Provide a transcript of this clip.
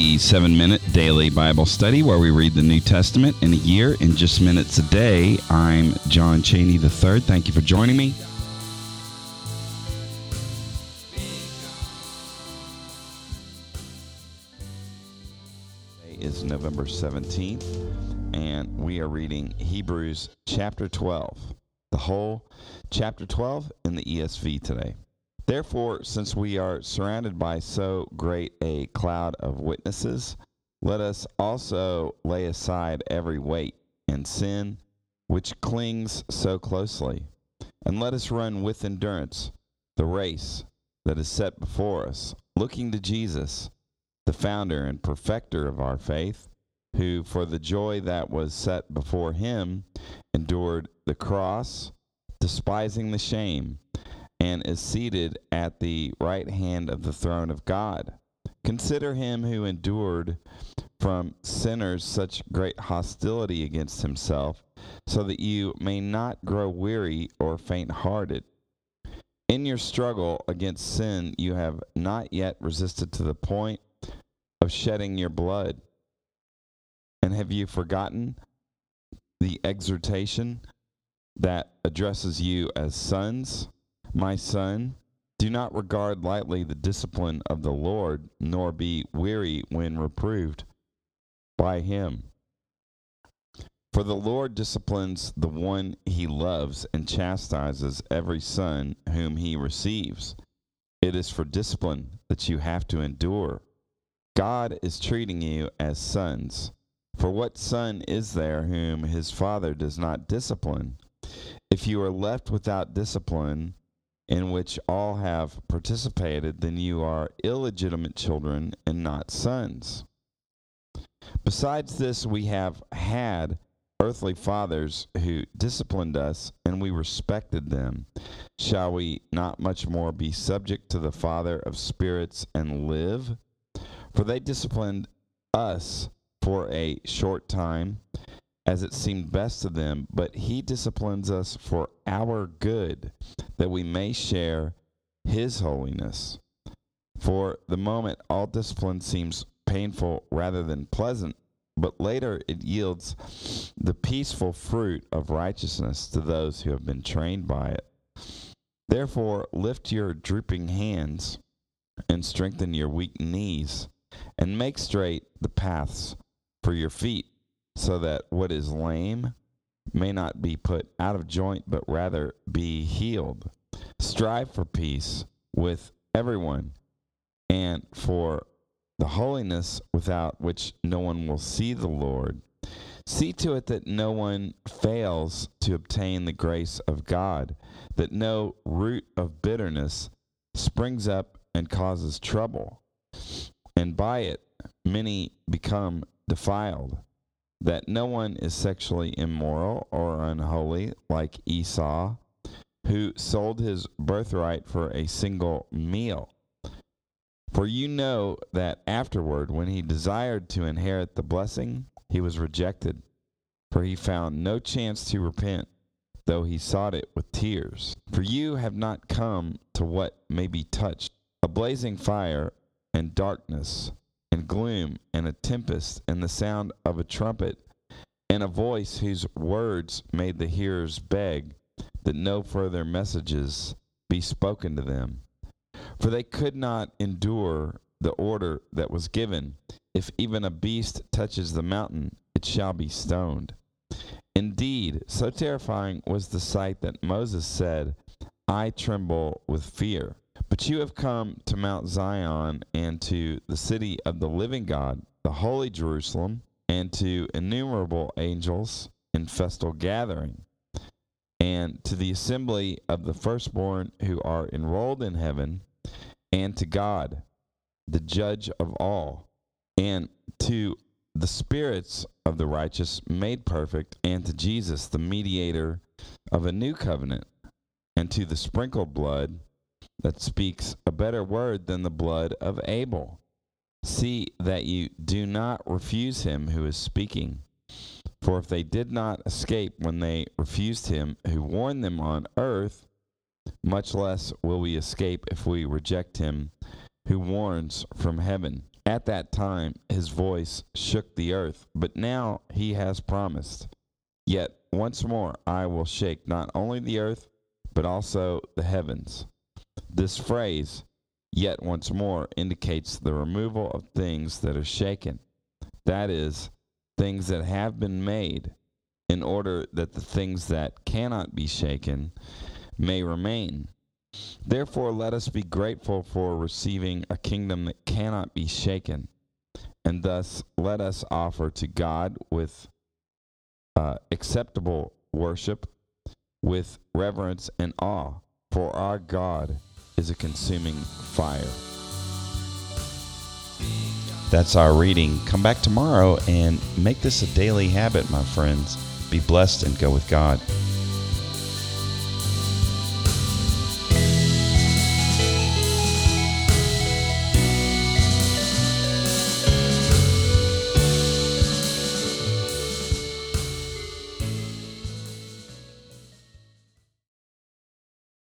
The 7-minute daily Bible study where we read the New Testament in a year in just minutes a day. I'm John Cheney III. Thank you for joining me. Today is November 17th, and we are reading Hebrews chapter 12, the whole chapter 12 in the ESV today. Therefore, since we are surrounded by so great a cloud of witnesses, let us also lay aside every weight and sin which clings so closely, and let us run with endurance the race that is set before us, looking to Jesus, the founder and perfecter of our faith, who for the joy that was set before him endured the cross, despising the shame, and is seated at the right hand of the throne of God. Consider him who endured from sinners such great hostility against himself, so that you may not grow weary or faint-hearted. In your struggle against sin, you have not yet resisted to the point of shedding your blood. And have you forgotten the exhortation that addresses you as sons? My son, do not regard lightly the discipline of the Lord, nor be weary when reproved by him. For the Lord disciplines the one he loves and chastises every son whom he receives. It is for discipline that you have to endure. God is treating you as sons. For what son is there whom his father does not discipline? If you are left without discipline, in which all have participated, then you are illegitimate children and not sons. Besides this, we have had earthly fathers who disciplined us, and we respected them. Shall we not much more be subject to the Father of spirits and live? For they disciplined us for a short time, as it seemed best to them, but he disciplines us for our good, that we may share his holiness. For the moment, all discipline seems painful rather than pleasant, but later it yields the peaceful fruit of righteousness to those who have been trained by it. Therefore, lift your drooping hands and strengthen your weak knees, and make straight the paths for your feet, so that what is lame may not be put out of joint, but rather be healed. Strive for peace with everyone, and for the holiness without which no one will see the Lord. See to it that no one fails to obtain the grace of God, that no root of bitterness springs up and causes trouble, and by it many become defiled. That no one is sexually immoral or unholy like Esau, who sold his birthright for a single meal. For you know that afterward, when he desired to inherit the blessing, he was rejected, for he found no chance to repent, though he sought it with tears. For you have not come to what may be touched, a blazing fire and darkness, and gloom, and a tempest, and the sound of a trumpet, and a voice whose words made the hearers beg that no further messages be spoken to them. For they could not endure the order that was given, if even a beast touches the mountain, it shall be stoned. Indeed, so terrifying was the sight that Moses said, I tremble with fear. But you have come to Mount Zion, and to the city of the living God, the holy Jerusalem, and to innumerable angels in festal gathering, and to the assembly of the firstborn who are enrolled in heaven, and to God, the judge of all, and to the spirits of the righteous made perfect, and to Jesus, the mediator of a new covenant, and to the sprinkled blood that speaks a better word than the blood of Abel. See that you do not refuse him who is speaking. For if they did not escape when they refused him who warned them on earth, much less will we escape if we reject him who warns from heaven. At that time, his voice shook the earth, but now he has promised, "Yet once more I will shake not only the earth, but also the heavens." This phrase, "yet once more," indicates the removal of things that are shaken, that is, things that have been made, in order that the things that cannot be shaken may remain. Therefore, let us be grateful for receiving a kingdom that cannot be shaken, and thus let us offer to God with acceptable worship, with reverence and awe, for our God is a consuming fire. That's our reading. Come back tomorrow and make this a daily habit, my friends. Be blessed and go with God.